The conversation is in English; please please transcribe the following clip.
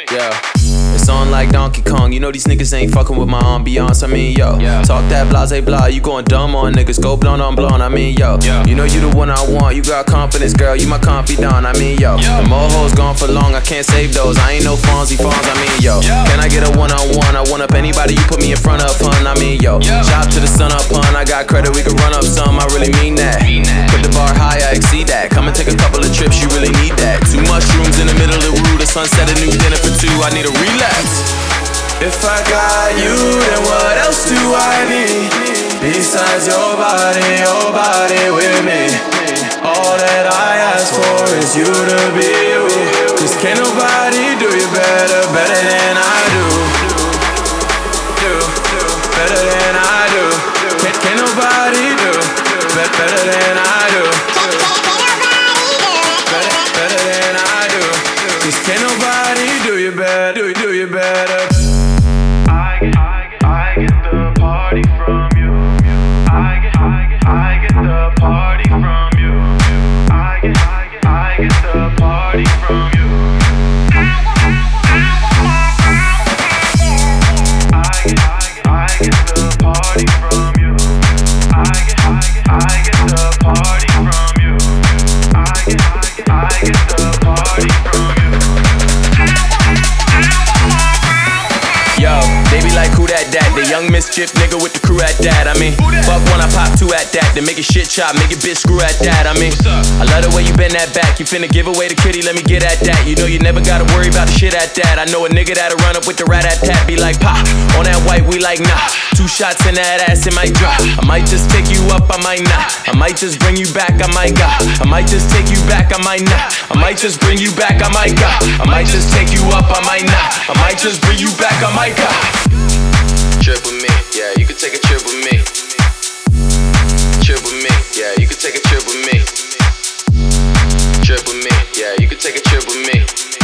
Yeah. It's on like Donkey Kong. You know these niggas ain't fucking with my ambiance. I mean, yo. Talk that blase blah. You going dumb on niggas. Go blonde on blonde. I mean, yo. You know you the one I want. You got confidence, girl. You my confidant. I mean, yo. The more hoes gone for long. I can't save those. I ain't no Fonzie Fonz. I mean, yo. Can I get a one-on-one? I one up anybody you put me in front of, hun. I mean, yo. Shout to the sun up, hun. I got credit. We can run up some. I really mean that. Put the bar high. I exceed that. Come and take a couple of trips. You really need that. 2 mushrooms in the middle of the room. The sunset. A new dinner for 2. I need a relapse. If I got you, then what else do I need? Besides your body with me. All that I ask for is you to be you. Cause can't nobody do you better than I do. Better than I do. Can't nobody do better than I do. Better than I do. Cause can't nobody do you better, do you better. I get the party from you. I get the party from you. I get the party from you. I get the party from you. I get the party from you. I get the party from you. Yo, they be like, who that? The young mischief nigga with the crew at that. I mean, fuck when I pop 2 at that. Then make it shit chop, make it bitch screw at that. I mean, I love the way you bend that back. You finna give away the kitty, let me get at that. You know you never gotta worry about the shit at that. I know a nigga that'll run up with the rat at tat. Be like, pop, on that white, we like, nah. 2 shots in that ass, it might drop. I might just take you up, I might not. I might just bring you back, I might got. I might just take you back, I might not. I might just bring you back, I might got. I might just take you up, I might not. I might just bring you back, I might got. Trip with me, yeah, you can take a trip with me. Trip with me, yeah, you can take a trip with me. Trip with me, yeah, you can take a trip with me.